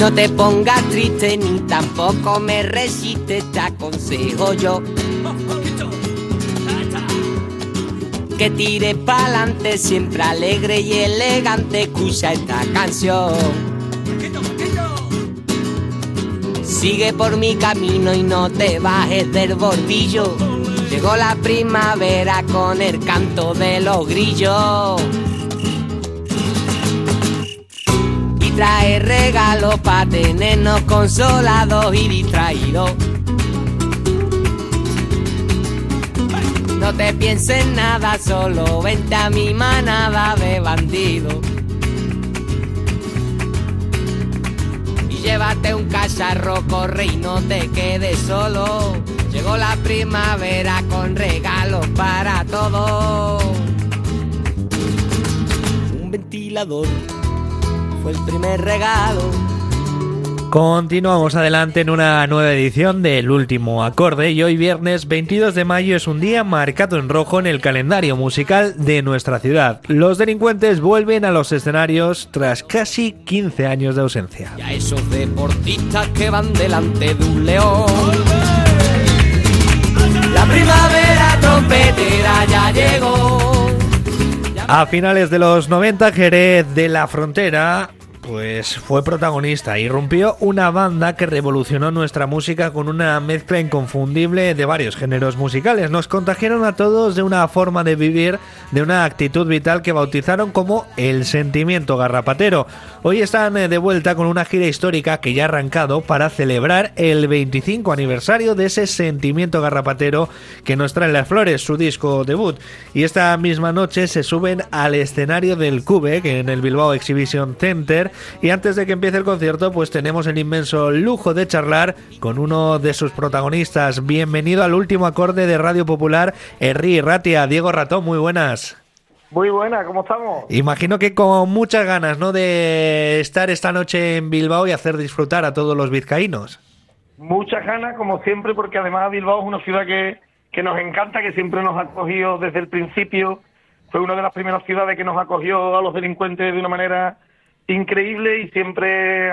No te pongas triste ni tampoco me resistes, te aconsejo yo que tires pa'lante, siempre alegre y elegante, escucha esta canción. Sigue por mi camino y no te bajes del bordillo. Llegó la primavera con el canto de los grillos. Y trae regalos para tenernos consolados y distraídos. No te pienses nada, solo vente a mi manada de bandidos. Y llévate un cacharro, corre y no te quedes solo. Llegó la primavera con regalos para todos. Un ventilador fue el primer regalo. Continuamos adelante en una nueva edición del Último Acorde y hoy viernes 22 de mayo es un día marcado en rojo en el calendario musical de nuestra ciudad. Los Delincuentes vuelven a los escenarios tras casi 15 años de ausencia. Y a esos deportistas que van delante de un león. La primavera trompetera ya llegó. A finales de los 90, Jerez de la Frontera pues fue protagonista. Irrumpió una banda que revolucionó nuestra música con una mezcla inconfundible de varios géneros musicales. Nos contagiaron a todos de una forma de vivir, de una actitud vital que bautizaron como el sentimiento garrapatero. Hoy están de vuelta con una gira histórica que ya ha arrancado para celebrar el 25 aniversario de ese sentimiento garrapatero que nos trae Las Flores, su disco debut. Y esta misma noche se suben al escenario del Cube, que en el Bilbao Exhibition Center. Y antes de que empiece el concierto, pues tenemos el inmenso lujo de charlar con uno de sus protagonistas. Bienvenido al Último Acorde de Radio Popular, Herri Ratia. Diego Ratón, muy buenas. Muy buenas, ¿cómo estamos? Imagino que con muchas ganas, ¿no?, de estar esta noche en Bilbao y hacer disfrutar a todos los vizcaínos. Muchas ganas, como siempre, porque además Bilbao es una ciudad que nos encanta, que siempre nos ha acogido desde el principio. Fue una de las primeras ciudades que nos acogió a los delincuentes de una manera increíble y siempre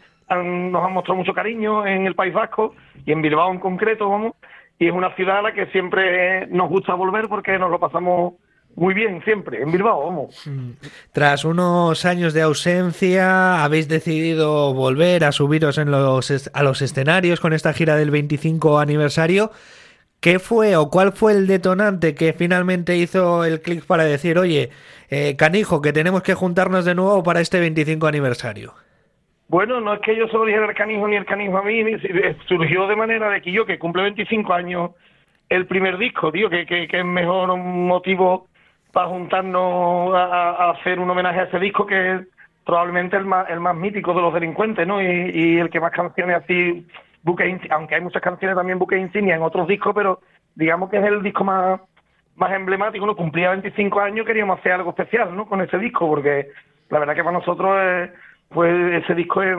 nos han mostrado mucho cariño en el País Vasco y en Bilbao en concreto, vamos. Y es una ciudad a la que siempre nos gusta volver porque nos lo pasamos muy bien siempre, en Bilbao, vamos. Tras unos años de ausencia, habéis decidido volver a subiros a los escenarios con esta gira del 25 aniversario. ¿Qué fue o cuál fue el detonante que finalmente hizo el clic para decir, oye, canijo, que tenemos que juntarnos de nuevo para este 25 aniversario? Bueno, no es que yo solo dijera el canijo ni el canijo a mí, surgió de manera de que yo, que cumple 25 años el primer disco, tío, que es mejor motivo para juntarnos a hacer un homenaje a ese disco, que es probablemente el más mítico de los delincuentes, ¿no? Y el que más canciones así, aunque hay muchas canciones también buques insignia en otros discos, pero digamos que es el disco más emblemático, ¿no? Cumplía 25 años, queríamos hacer algo especial, ¿no?, con ese disco, porque la verdad que para nosotros pues ese disco es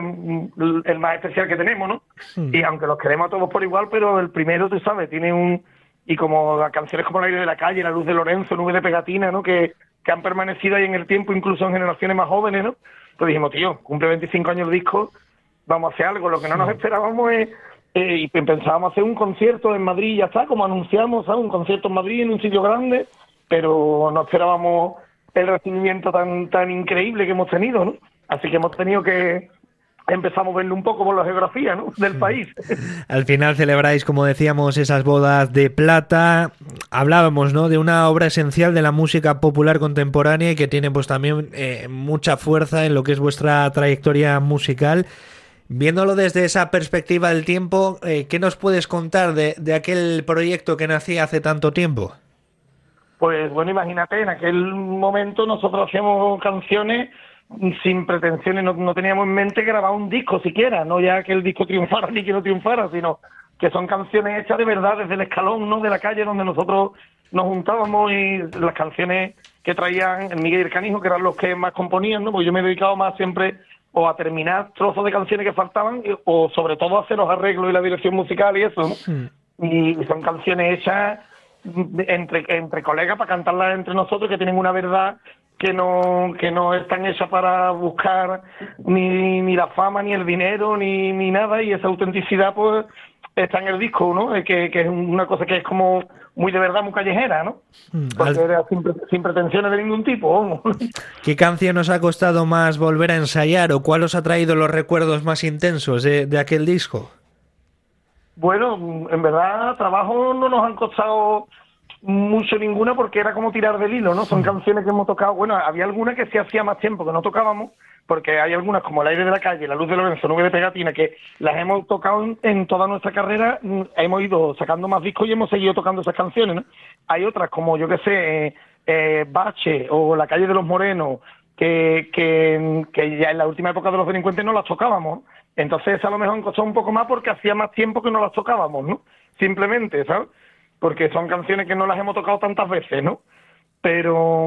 el más especial que tenemos, ¿no? Y aunque los queremos a todos por igual, pero el primero, tú sabes, tiene y como las canciones como El aire de la calle, La luz de Lorenzo, Nube de pegatina, ¿no?, que han permanecido ahí en el tiempo, incluso en generaciones más jóvenes, ¿no? Pues dijimos, tío, cumple 25 años el disco, vamos a hacer algo. Lo que no nos esperábamos es, y pensábamos hacer un concierto en Madrid, ya está, como anunciamos, ¿sabes?, un concierto en Madrid, en un sitio grande, pero no esperábamos el recibimiento tan increíble que hemos tenido, ¿no? Así que hemos tenido que empezamos a verlo un poco por la geografía, ¿no?, del país. Al final celebráis, como decíamos, esas bodas de plata. Hablábamos, ¿no?, de una obra esencial de la música popular contemporánea y que tiene pues también mucha fuerza en lo que es vuestra trayectoria musical. Viéndolo desde esa perspectiva del tiempo, ¿qué nos puedes contar de aquel proyecto que nacía hace tanto tiempo? Pues bueno, imagínate, en aquel momento nosotros hacíamos canciones sin pretensiones, no teníamos en mente grabar un disco siquiera, no ya que el disco triunfara ni que no triunfara, sino que son canciones hechas de verdad desde el escalón, ¿no?, de la calle donde nosotros nos juntábamos, y las canciones que traían el Miguel y el Canijo, que eran los que más componían, ¿no?, porque yo me he dedicado más siempre o a terminar trozos de canciones que faltaban, o sobre todo a hacer los arreglos y la dirección musical y eso, ¿no? Y son canciones hechas entre colegas para cantarlas entre nosotros, que tienen una verdad que no están hechas para buscar ni la fama, ni el dinero, ni nada, y esa autenticidad pues está en el disco, ¿no? Que es una cosa que es como muy de verdad, muy callejera, ¿no? Porque era sin pretensiones de ningún tipo, vamos. ¿Qué canción os ha costado más volver a ensayar o cuál os ha traído los recuerdos más intensos de aquel disco? Bueno, en verdad, trabajo no nos han costado mucho ninguna porque era como tirar del hilo, ¿no? Son canciones que hemos tocado. Bueno, había algunas que sí hacía más tiempo que no tocábamos, porque hay algunas como El aire de la calle, La luz de Lorenzo, Nube de pegatina, que las hemos tocado en toda nuestra carrera, hemos ido sacando más discos y hemos seguido tocando esas canciones, ¿no? Hay otras como, yo qué sé, Bache o La calle de los Morenos, que ya en la última época de Los Delincuentes no las tocábamos. Entonces a lo mejor costó un poco más porque hacía más tiempo que no las tocábamos, ¿no? Simplemente, ¿sabes? Porque son canciones que no las hemos tocado tantas veces, ¿no? Pero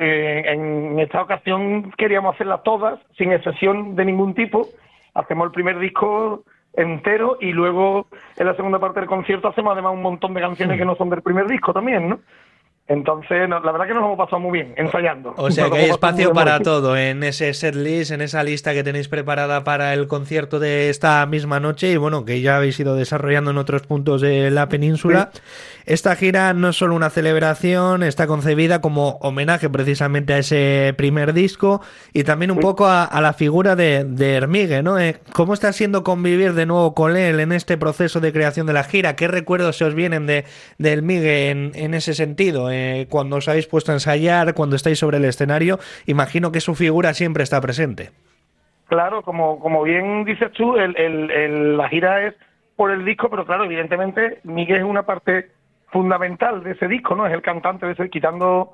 en esta ocasión queríamos hacerlas todas, sin excepción de ningún tipo. Hacemos el primer disco entero y luego en la segunda parte del concierto hacemos además un montón de canciones que no son del primer disco también, ¿no? Entonces, la verdad que nos hemos pasado muy bien ensayando. O sea que hay espacio para todo en ese setlist, en esa lista que tenéis preparada para el concierto de esta misma noche y bueno, que ya habéis ido desarrollando en otros puntos de la península. Sí. Esta gira no es solo una celebración, está concebida como homenaje precisamente a ese primer disco y también un poco a la figura de Hermigue, ¿no? ¿Cómo está siendo convivir de nuevo con él en este proceso de creación de la gira? ¿Qué recuerdos se os vienen de Hermigue en ese sentido? Cuando os habéis puesto a ensayar, cuando estáis sobre el escenario, imagino que su figura siempre está presente. Claro, como bien dices tú, la gira es por el disco, pero claro, evidentemente Miguel es una parte fundamental de ese disco, ¿no? Es el cantante de ese, quitando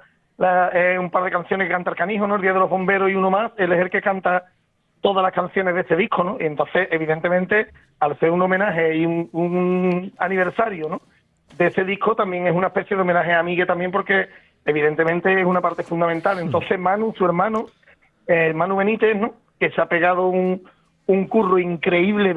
un par de canciones que canta el Canijo, ¿no? El Día de los Bomberos y uno más, él es el que canta todas las canciones de este disco, ¿no? Y entonces, evidentemente, al ser un homenaje y un aniversario, ¿no?, de ese disco, también es una especie de homenaje a Miguel también, porque evidentemente es una parte fundamental. Entonces Manu, su hermano, Manu Benítez, ¿no?, que se ha pegado un curro increíble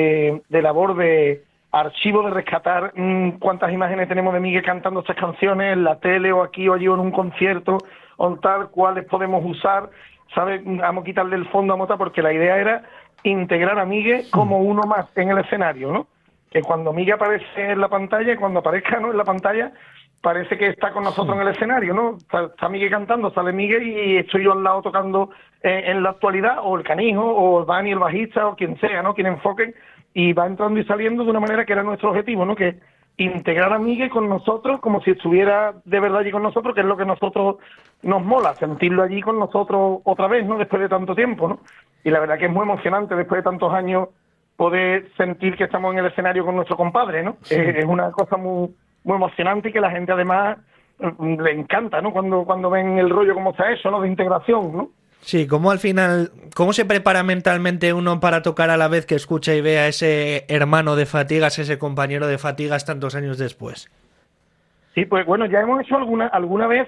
de labor de archivo, de rescatar cuántas imágenes tenemos de Miguel cantando estas canciones en la tele o aquí o allí o en un concierto o tal, cuáles podemos usar, ¿sabes? Vamos a quitarle el fondo a Mota, porque la idea era integrar a Miguel como uno más en el escenario, ¿no? Que cuando Miguel aparece en la pantalla, cuando aparezca, ¿no?, en la pantalla, parece que está con nosotros en el escenario, ¿no? Está Miguel cantando, sale Miguel y estoy yo al lado tocando en la actualidad, o el Canijo, o Dani, el bajista, o quien sea, ¿no?, quien enfoquen, y va entrando y saliendo de una manera que era nuestro objetivo, ¿no?, que integrar a Miguel con nosotros como si estuviera de verdad allí con nosotros, que es lo que a nosotros nos mola, sentirlo allí con nosotros otra vez, ¿no?, después de tanto tiempo, ¿no? Y la verdad que es muy emocionante después de tantos años poder sentir que estamos en el escenario con nuestro compadre, ¿no? Sí. Es una cosa muy emocionante y que la gente además le encanta, ¿no?, cuando ven el rollo como está eso, ¿no?, de integración, ¿no? Sí, como al final, ¿cómo se prepara mentalmente uno para tocar a la vez que escucha y ve a ese hermano de Fatigas, ese compañero de Fatigas tantos años después? Sí, pues bueno, ya hemos hecho alguna vez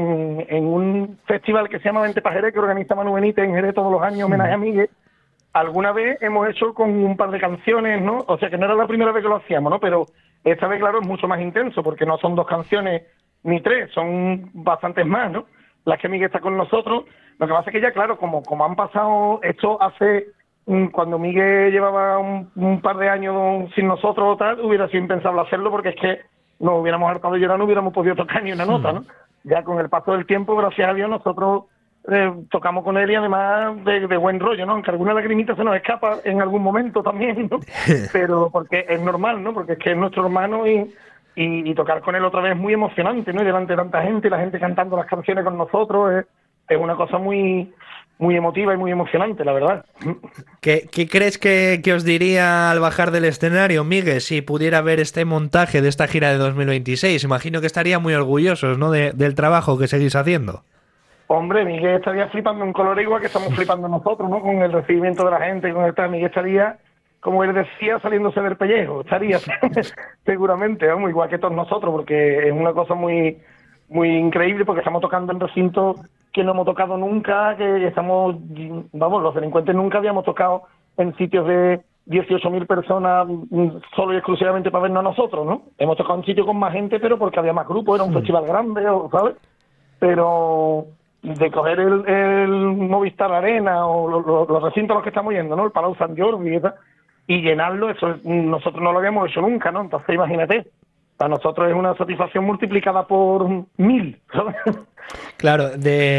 en un festival que se llama Vente pa' Jerez, que organiza Manu Benítez en Jerez todos los años, homenaje a Miguel. Alguna vez hemos hecho con un par de canciones, ¿no? O sea, que no era la primera vez que lo hacíamos, ¿no? Pero esta vez, claro, es mucho más intenso, porque no son 2 canciones ni 3, son bastantes más, ¿no?, las que Miguel está con nosotros. Lo que pasa es que ya, claro, como han pasado esto hace, cuando Miguel llevaba un par de años sin nosotros o tal, hubiera sido impensable hacerlo, porque es que nos hubiéramos hartado de llorar, no hubiéramos podido tocar ni una nota, ¿no? Ya con el paso del tiempo, gracias a Dios, nosotros tocamos con él y además de buen rollo, ¿no? Aunque alguna lagrimita se nos escapa en algún momento también, ¿no? Pero porque es normal, ¿no? Porque es que es nuestro hermano y tocar con él otra vez es muy emocionante, ¿no? Y delante de tanta gente, y la gente cantando las canciones con nosotros, es una cosa muy emotiva y muy emocionante, la verdad. ¿Qué crees que os diría al bajar del escenario, Miguel, si pudiera ver este montaje de esta gira de 2026? Imagino que estaría muy orgullosos, ¿no?, del trabajo que seguís haciendo. Hombre, Miguel estaría flipando en color igual que estamos flipando nosotros, ¿no?, con el recibimiento de la gente, con el tal. Miguel estaría, como él decía, saliéndose del pellejo, estaría seguramente, vamos, igual que todos nosotros, porque es una cosa muy increíble, porque estamos tocando en recintos que no hemos tocado nunca, que estamos, vamos, los delincuentes nunca habíamos tocado en sitios de 18.000 personas solo y exclusivamente para vernos a nosotros, ¿no? Hemos tocado en sitios con más gente, pero porque había más grupos, era un festival grande, ¿sabes? Pero de coger el Movistar Arena o los recintos a los que estamos yendo, ¿no? El Palau Sant Jordi y llenarlo, eso nosotros no lo habíamos hecho nunca, ¿no? Entonces imagínate, para nosotros es una satisfacción multiplicada por 1000, ¿sabes? Claro,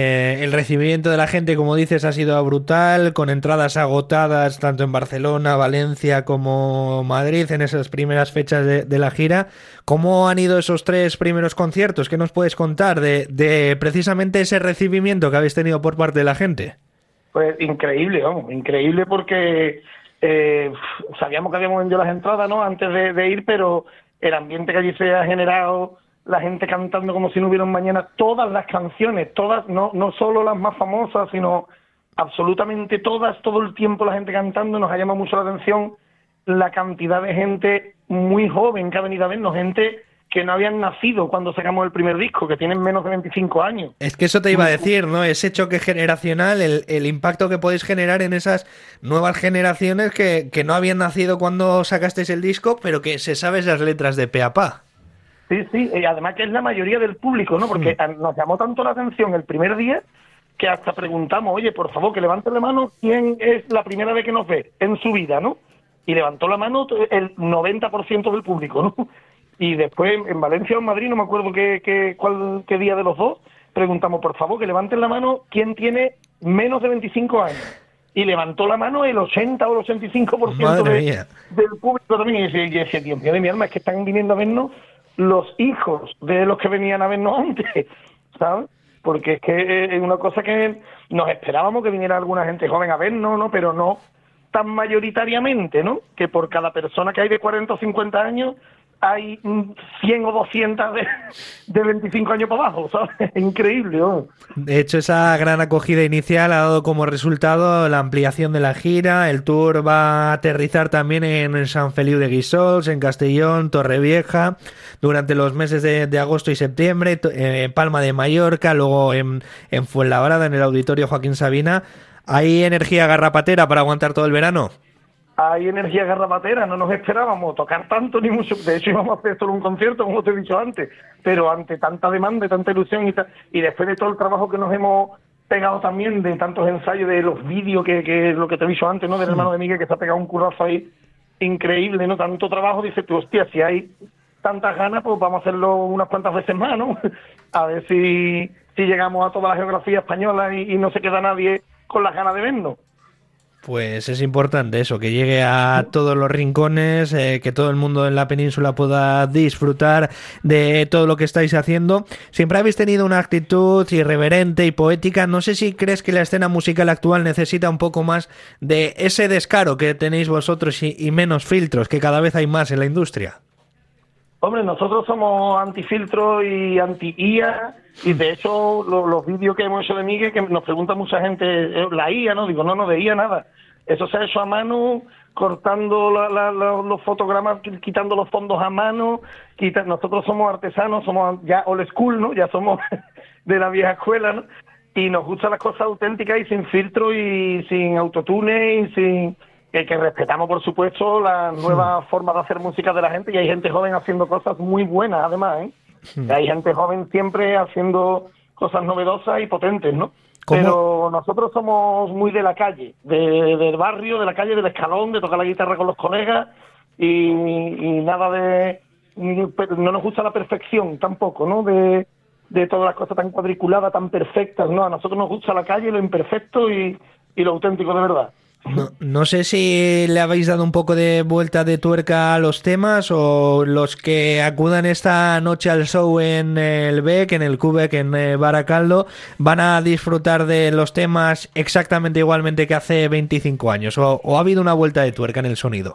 el recibimiento de la gente, como dices, ha sido brutal, con entradas agotadas tanto en Barcelona, Valencia como Madrid en esas primeras fechas de la gira. ¿Cómo han ido esos 3 primeros conciertos? ¿Qué nos puedes contar de precisamente ese recibimiento que habéis tenido por parte de la gente? Pues increíble, vamos, increíble porque sabíamos que habíamos vendido las entradas, ¿no? Antes de ir, pero el ambiente que allí se ha generado, la gente cantando como si no hubiera un mañana, todas las canciones, todas, no solo las más famosas, sino absolutamente todas, todo el tiempo la gente cantando. Nos ha llamado mucho la atención la cantidad de gente muy joven que ha venido a vernos, gente que no habían nacido cuando sacamos el primer disco, que tienen menos de 25 años. Es que eso te iba a decir, ¿no? Ese choque generacional, el impacto que podéis generar en esas nuevas generaciones que no habían nacido cuando sacasteis el disco, pero que se saben las letras de pe a pa. Sí, y además que es la mayoría del público, ¿no? Porque nos llamó tanto la atención el primer día que hasta preguntamos, oye, por favor, que levanten la mano quién es la primera vez que nos ve en su vida, ¿no? Y levantó la mano el 90% del público, ¿no? Y después en Valencia o en Madrid, no me acuerdo qué día de los dos, preguntamos, por favor, que levanten la mano quién tiene menos de 25 años. Y levantó la mano el 80 o el 85% del público también. Y decía, Dios mío de mi alma, es que están viniendo a vernos los hijos de los que venían a vernos antes, ¿sabes? Porque es que es una cosa que nos esperábamos que viniera alguna gente joven a vernos, ¿no? Pero no tan mayoritariamente, ¿no? Que por cada persona que hay de 40 o 50 años hay 100 o 200 de 25 años para abajo, ¿sabes? Es increíble, ¿no? De hecho, esa gran acogida inicial ha dado como resultado la ampliación de la gira. El tour va a aterrizar también en San Feliu de Guíxols, en Castellón, Torrevieja, durante los meses de agosto y septiembre, Palma de Mallorca, luego en Fuenlabrada, en el Auditorio Joaquín Sabina. ¿Hay energía garrapatera para aguantar todo el verano? Hay energía garrapatera, no nos esperábamos tocar tanto ni mucho, de hecho íbamos a hacer solo un concierto, como te he dicho antes, pero ante tanta demanda y tanta ilusión y después de todo el trabajo que nos hemos pegado también, de tantos ensayos, de los vídeos, que lo que te he dicho antes, ¿no? Del hermano de Miguel, que se ha pegado un currazo ahí increíble, ¿no? Tanto trabajo, dices tú, hostia, si hay tantas ganas, pues vamos a hacerlo unas cuantas veces más, ¿no? A ver si llegamos a toda la geografía española y no se queda nadie con las ganas de vernos. Pues es importante eso, que llegue a todos los rincones, que todo el mundo en la península pueda disfrutar de todo lo que estáis haciendo. Siempre habéis tenido una actitud irreverente y poética. No sé si crees que la escena musical actual necesita un poco más de ese descaro que tenéis vosotros y menos filtros, que cada vez hay más en la industria. Hombre, nosotros somos antifiltro y anti-IA, y de hecho los vídeos que hemos hecho de Miguel, que nos pregunta mucha gente, la IA, ¿no? Digo, no, de IA nada. Eso se ha hecho a mano, cortando los fotogramas, quitando los fondos a mano. Nosotros somos artesanos, somos ya old school, ¿no? Ya somos de la vieja escuela, ¿no? Y nos gustan las cosas auténticas y sin filtro y sin autotune y sin... Que respetamos, por supuesto, las nuevas formas de hacer música de la gente, y hay gente joven haciendo cosas muy buenas, además, ¿eh? Hay gente joven siempre haciendo cosas novedosas y potentes, ¿no? ¿Cómo? Pero nosotros somos muy de la calle, del barrio, de la calle, del escalón, de tocar la guitarra con los colegas y nada de... No nos gusta la perfección tampoco, ¿no? De todas las cosas tan cuadriculadas, tan perfectas, ¿no? A nosotros nos gusta la calle, lo imperfecto y lo auténtico de verdad. No sé si le habéis dado un poco de vuelta de tuerca a los temas, o los que acudan esta noche al show en el BEC, en el QBEC, en Baracaldo, van a disfrutar de los temas exactamente igualmente que hace 25 años, o ha habido una vuelta de tuerca en el sonido.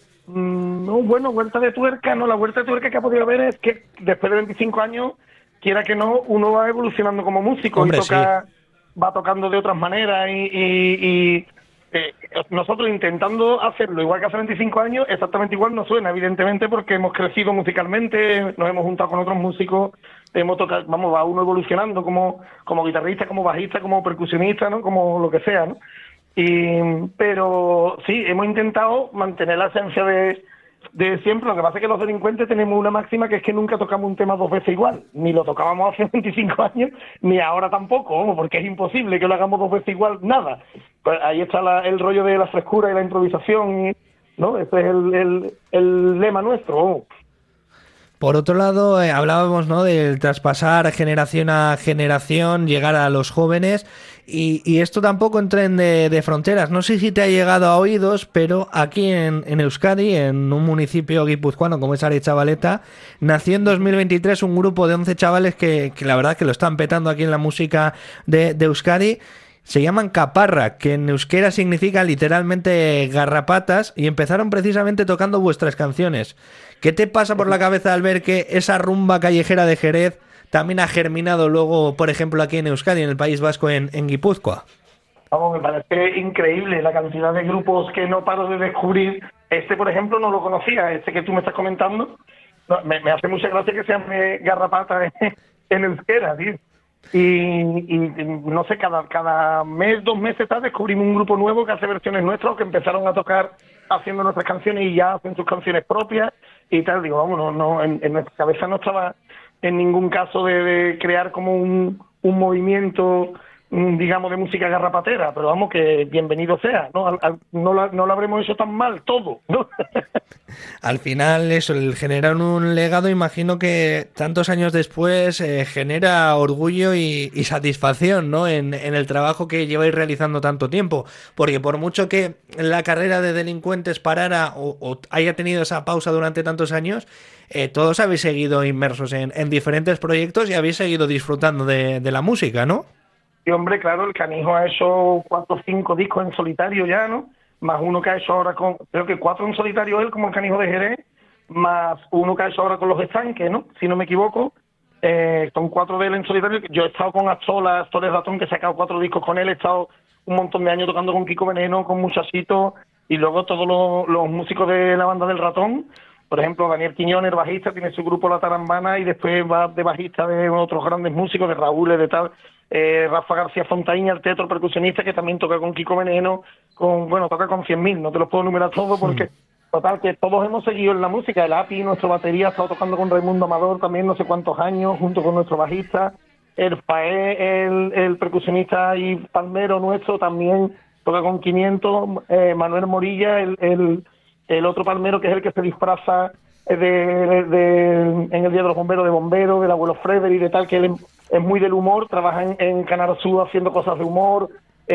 No, bueno, vuelta de tuerca, no, la vuelta de tuerca que ha podido haber es que después de 25 años, quiera que no, uno va evolucionando como músico. Hombre, y va tocando de otras maneras y nosotros intentando hacerlo igual que hace 25 años, exactamente igual no suena, evidentemente, porque hemos crecido musicalmente, nos hemos juntado con otros músicos, hemos tocado, va uno evolucionando como guitarrista, como bajista, como percusionista, ¿no? Como lo que sea, ¿no? Pero sí, hemos intentado mantener la esencia de de siempre. Lo que pasa es que los delincuentes tenemos una máxima que es que nunca tocamos un tema dos veces igual. Ni lo tocábamos hace 25 años, ni ahora tampoco, vamos, porque es imposible que lo hagamos dos veces igual, nada. Pues ahí está el rollo de la frescura y la improvisación, ¿no? Ese es el lema nuestro, vamos. Por otro lado, hablábamos, ¿no?, del traspasar generación a generación, llegar a los jóvenes, y esto tampoco entra en de fronteras. No sé si te ha llegado a oídos, pero aquí en Euskadi, en un municipio guipuzcoano como es Aretxabaleta, nació en 2023 un grupo de 11 chavales que la verdad que lo están petando aquí en la música de Euskadi. Se llaman Caparra, que en euskera significa literalmente garrapatas, y empezaron precisamente tocando vuestras canciones. ¿Qué te pasa por la cabeza al ver que esa rumba callejera de Jerez también ha germinado luego, por ejemplo, aquí en Euskadi, en el País Vasco, en Guipúzcoa? Vamos, me parece increíble la cantidad de grupos que no paro de descubrir. Por ejemplo, no lo conocía, que tú me estás comentando. No, me hace mucha gracia que se llame garrapata en euskera, tío. Y no sé, cada mes, 2 meses descubrimos un grupo nuevo que hace versiones nuestras, que empezaron a tocar haciendo nuestras canciones y ya hacen sus canciones propias y tal. Digo, vamos, en nuestra cabeza no estaba en ningún caso de crear como un movimiento, digamos, de música garrapatera, pero vamos, que bienvenido sea, ¿no? No lo habremos hecho tan mal todo, ¿no? Al final, eso, el generar un legado, imagino que tantos años después genera orgullo y satisfacción, ¿no?, en el trabajo que lleváis realizando tanto tiempo, porque por mucho que la carrera de delincuentes parara o haya tenido esa pausa durante tantos años, todos habéis seguido inmersos en diferentes proyectos y habéis seguido disfrutando de la música, ¿no? Y hombre, claro, el Canijo ha hecho 4 o 5 discos en solitario ya, ¿no? Más uno que ha hecho ahora creo que 4 en solitario él, como el Canijo de Jerez, más uno que ha hecho ahora con Los Estanques, ¿no? Si no me equivoco, son 4 de él en solitario. Yo he estado con Astores Ratón, que he sacado 4 discos con él, he estado un montón de años tocando con Kiko Veneno, con Muchachito, y luego todos los músicos de la banda del Ratón. Por ejemplo, Daniel Quiñones, el bajista, tiene su grupo La Tarambana, y después va de bajista de otros grandes músicos, de Raúl, de tal. Rafa García Fontaín, el teatro percusionista, que también toca con Kiko Veneno, toca con 100.000, no te los puedo enumerar todos porque, total, que todos hemos seguido en la música. El API, nuestro batería, ha estado tocando con Raimundo Amador también no sé cuántos años, junto con nuestro bajista. El Faé, el percusionista y palmero nuestro, también toca con 500. Manuel Morilla, el otro palmero, que es el que se disfraza en el Día de los Bomberos de bombero, del abuelo Frederick, de tal, que él es muy del humor, trabaja en Canal Sur haciendo cosas de humor.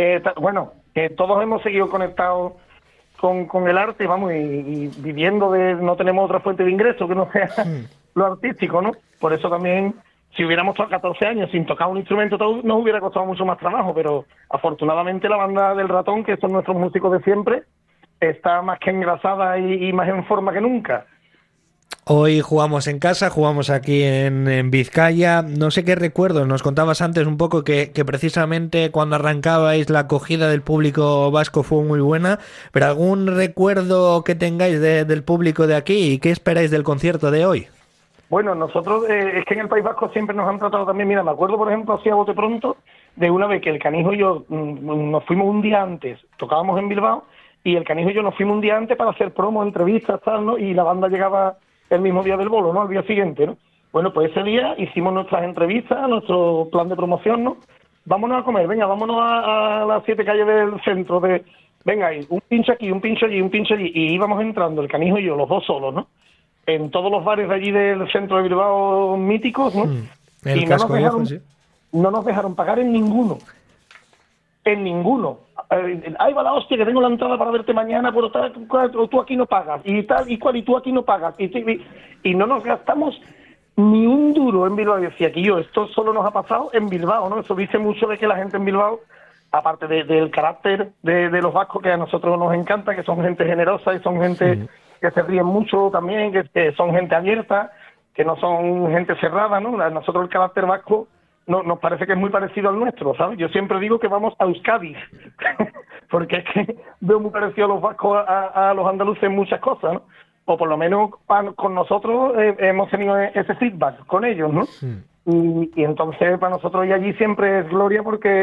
Que todos hemos seguido conectados con el arte, vamos, y viviendo no tenemos otra fuente de ingreso que no sea lo artístico, ¿no? Por eso también, si hubiéramos estado 14 años sin tocar un instrumento, todo nos hubiera costado mucho más trabajo, pero afortunadamente la banda del Ratón, que son nuestros músicos de siempre, está más que engrasada y más en forma que nunca. Hoy jugamos en casa, jugamos aquí en Vizcaya. No sé qué recuerdos, nos contabas antes un poco que precisamente cuando arrancabais la acogida del público vasco fue muy buena, pero ¿algún recuerdo que tengáis del público de aquí y qué esperáis del concierto de hoy? Bueno, nosotros, es que en el País Vasco siempre nos han tratado también, mira, me acuerdo por ejemplo, así a bote pronto, de una vez que el Canijo y yo nos fuimos un día antes, tocábamos en Bilbao, y el Canijo y yo nos fuimos un día antes para hacer promos, entrevistas, tal, ¿no? Y la banda llegaba el mismo día del bolo, ¿no? Al día siguiente, ¿no? Bueno, pues ese día hicimos nuestras entrevistas, nuestro plan de promoción, ¿no? Vámonos a comer, venga, vámonos a las 7 calles del centro venga, un pincho aquí, un pincho allí, un pincho allí, y íbamos entrando, el Canijo y yo, los dos solos, ¿no? En todos los bares de allí del centro de Bilbao míticos, ¿no? El casco viejo, sí. No nos dejaron pagar en ninguno. En ninguno. Ahí va la hostia, que tengo la entrada para verte mañana, pero tú aquí no pagas, y tal, y cual, y tú aquí no pagas, y no nos gastamos ni un duro en Bilbao. Y decía que esto solo nos ha pasado en Bilbao, ¿no? Eso dice mucho de que la gente en Bilbao, aparte del carácter de los vascos, que a nosotros nos encanta, que son gente generosa y son gente que se ríen mucho también, que son gente abierta, que no son gente cerrada, ¿no? A nosotros el carácter vasco nos parece que es muy parecido al nuestro, ¿sabes? Yo siempre digo que vamos a Euskadi, porque es que veo muy parecido a los vascos a los andaluces en muchas cosas, ¿no? O por lo menos con nosotros hemos tenido ese feedback con ellos, ¿no? Y entonces para nosotros y allí siempre es gloria, porque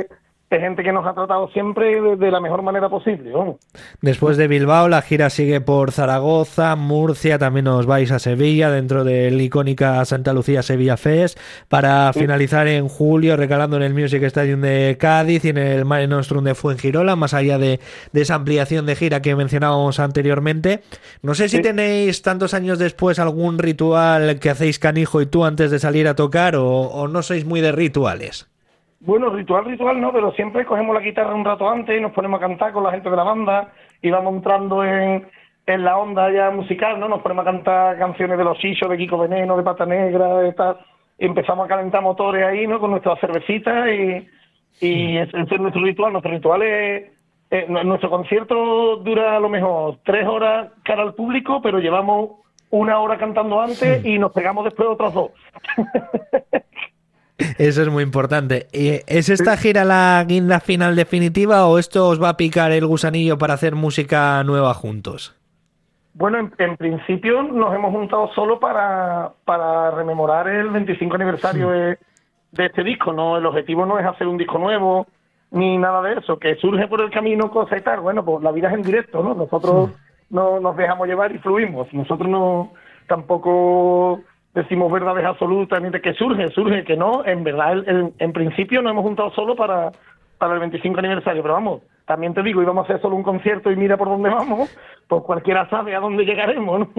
es gente que nos ha tratado siempre de la mejor manera posible, ¿no? Después de Bilbao, la gira sigue por Zaragoza, Murcia, también os vais a Sevilla, dentro del icónica Santa Lucía Sevilla Fest, para finalizar en julio recalando en el Music Stadium de Cádiz y en el Mare Nostrum de Fuengirola, más allá de esa ampliación de gira que mencionábamos anteriormente. No sé si tenéis, tantos años después, algún ritual que hacéis Canijo y tú antes de salir a tocar, o no sois muy de rituales. Bueno, ritual no, pero siempre cogemos la guitarra un rato antes y nos ponemos a cantar con la gente de la banda y vamos entrando en la onda ya musical, ¿no? Nos ponemos a cantar canciones de Los Chichos, de Kiko Veneno, de Pata Negra, de tal, y empezamos a calentar motores ahí, ¿no? Con nuestras cervecitas y ese es nuestro ritual. Nuestro ritual es... nuestro concierto dura a lo mejor 3 horas cara al público, pero llevamos 1 hora cantando antes y nos pegamos después otras 2. Eso es muy importante. ¿Es esta gira la guinda final definitiva o esto os va a picar el gusanillo para hacer música nueva juntos? Bueno, en principio nos hemos juntado solo para rememorar el 25 aniversario de este disco, ¿no? El objetivo no es hacer un disco nuevo ni nada de eso, que surge por el camino cosas y tal. Bueno, pues la vida es en directo, ¿no? Nosotros no nos dejamos llevar y fluimos. Nosotros no tampoco decimos verdades absolutas ni de que surge, que no. En verdad, en principio nos hemos juntado solo para el 25 aniversario, pero vamos, también te digo, íbamos a hacer solo un concierto y mira por dónde vamos, pues cualquiera sabe a dónde llegaremos, ¿no?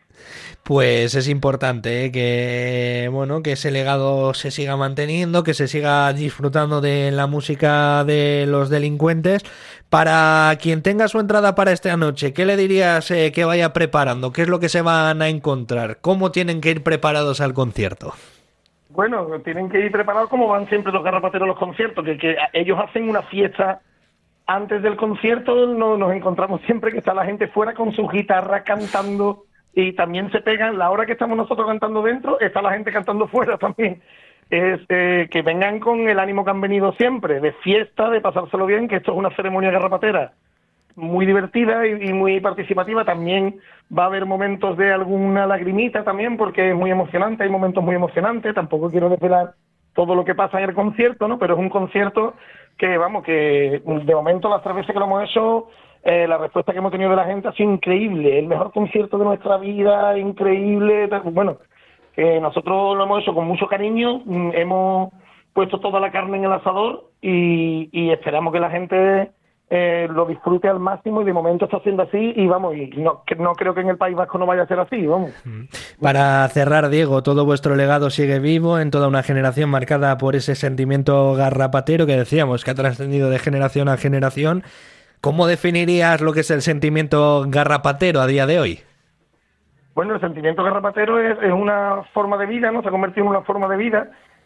Pues es importante que ese legado se siga manteniendo, que se siga disfrutando de la música de Los Delincuentes. Para quien tenga su entrada para esta noche, ¿qué le dirías que vaya preparando? ¿Qué es lo que se van a encontrar? ¿Cómo tienen que ir preparados al concierto? Bueno, tienen que ir preparados como van siempre los garrapateros a los conciertos, que ellos hacen una fiesta antes del concierto. Nos encontramos siempre que está la gente fuera con su guitarra cantando y también se pegan. La hora que estamos nosotros cantando dentro, está la gente cantando fuera también. Es que vengan con el ánimo que han venido siempre, de fiesta, de pasárselo bien, que esto es una ceremonia garrapatera muy divertida y muy participativa. También va a haber momentos de alguna lagrimita también, porque es muy emocionante, hay momentos muy emocionantes. Tampoco quiero desvelar todo lo que pasa en el concierto, ¿no? Pero es un concierto que, vamos, que de momento las 3 veces que lo hemos hecho, la respuesta que hemos tenido de la gente ha sido increíble. El mejor concierto de nuestra vida, increíble. Bueno, nosotros lo hemos hecho con mucho cariño, hemos puesto toda la carne en el asador y esperamos que la gente lo disfrute al máximo, y de momento está siendo así, y vamos, y no creo que en el País Vasco no vaya a ser así, vamos. Para cerrar, Diego, todo vuestro legado sigue vivo en toda una generación marcada por ese sentimiento garrapatero que decíamos que ha trascendido de generación a generación. ¿Cómo definirías lo que es el sentimiento garrapatero a día de hoy? Bueno, el sentimiento garrapatero es una forma de vida, ¿no? Se ha convertido en una forma de vida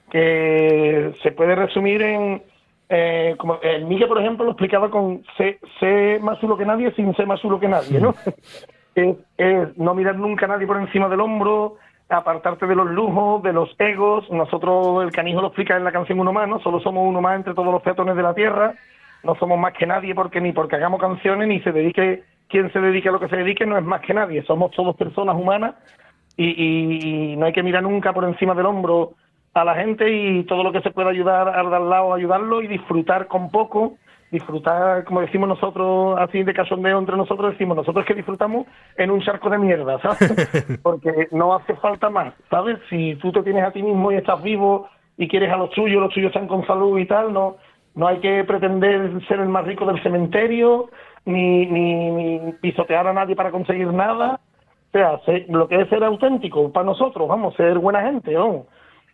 que se puede resumir en... como el Miguel, por ejemplo, lo explicaba con sé más chulo que nadie sin ser más chulo que nadie, ¿no? Es no mirar nunca a nadie por encima del hombro, apartarte de los lujos, de los egos. Nosotros, el Canijo lo explica en la canción Uno Más, ¿no? Solo somos uno más entre todos los peatones de la tierra. No somos más que nadie ni porque hagamos canciones, ni quien se dedique a lo que se dedique no es más que nadie. Somos todos personas humanas y no hay que mirar nunca por encima del hombro a la gente, y todo lo que se pueda ayudar al de al lado, ayudarlo, y disfrutar con poco, disfrutar, como decimos nosotros, así de cachondeo entre nosotros, decimos nosotros que disfrutamos en un charco de mierda, ¿sabes? Porque no hace falta más, ¿sabes? Si tú te tienes a ti mismo y estás vivo y quieres a los tuyos están con salud y tal, no hay que pretender ser el más rico del cementerio, ni pisotear a nadie para conseguir nada. O sea, lo que es ser auténtico para nosotros, vamos, ser buena gente, ¿no?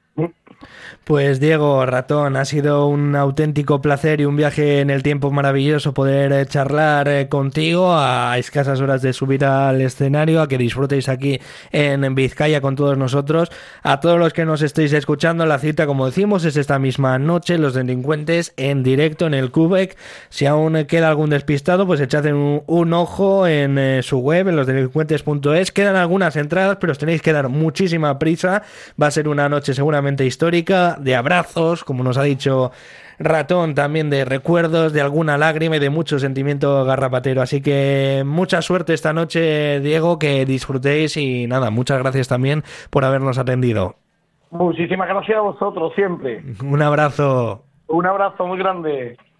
Pues Diego Ratón, ha sido un auténtico placer y un viaje en el tiempo maravilloso poder charlar contigo a escasas horas de subir al escenario, a que disfrutéis aquí en Vizcaya con todos nosotros. A todos los que nos estéis escuchando, la cita, como decimos, es esta misma noche, Los Delincuentes en directo en el Cúbec. Si aún queda algún despistado, pues echad un ojo en su web, en losdelincuentes.es. Quedan algunas entradas, pero os tenéis que dar muchísima prisa. Va a ser una noche seguramente histórica, de abrazos, como nos ha dicho Ratón, también de recuerdos, de alguna lágrima y de mucho sentimiento garrapatero. Así que mucha suerte esta noche, Diego, que disfrutéis, y nada, muchas gracias también por habernos atendido. Muchísimas gracias a vosotros siempre. Un abrazo. Un abrazo muy grande.